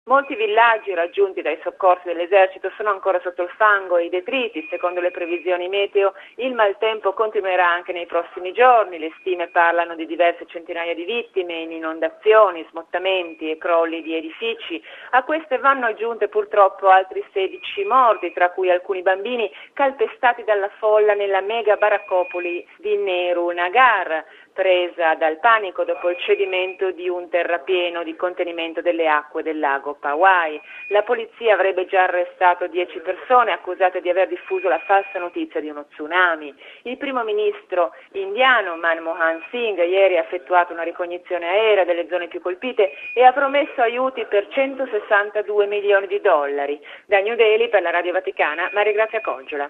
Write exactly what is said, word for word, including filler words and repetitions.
Molti villaggi raggiunti dai soccorsi dell'esercito sono ancora sotto il fango e i detriti. Secondo le previsioni meteo, il maltempo continuerà anche nei prossimi giorni. Le stime parlano di diverse centinaia di vittime in inondazioni, smottamenti e crolli di edifici. A queste vanno aggiunte purtroppo altri sedici morti, tra cui alcuni bambini calpestati dalla folla nella mega baraccopoli di Nehru Nagar, presa dal panico dopo il cedimento di un terrapieno di contenimento delle acque del lago Powai. La polizia avrebbe già arrestato dieci persone accusate di aver diffuso la falsa notizia di uno tsunami. Il primo ministro indiano Manmohan Singh ieri ha effettuato una ricognizione aerea delle zone più colpite e ha promesso aiuti per centosessantadue milioni di dollari. Da New Delhi per la Radio Vaticana, Maria Grazia Coggiola.